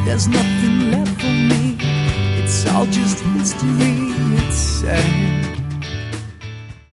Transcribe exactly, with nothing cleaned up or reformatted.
there's nothing left for me. It's all just history, it's sad.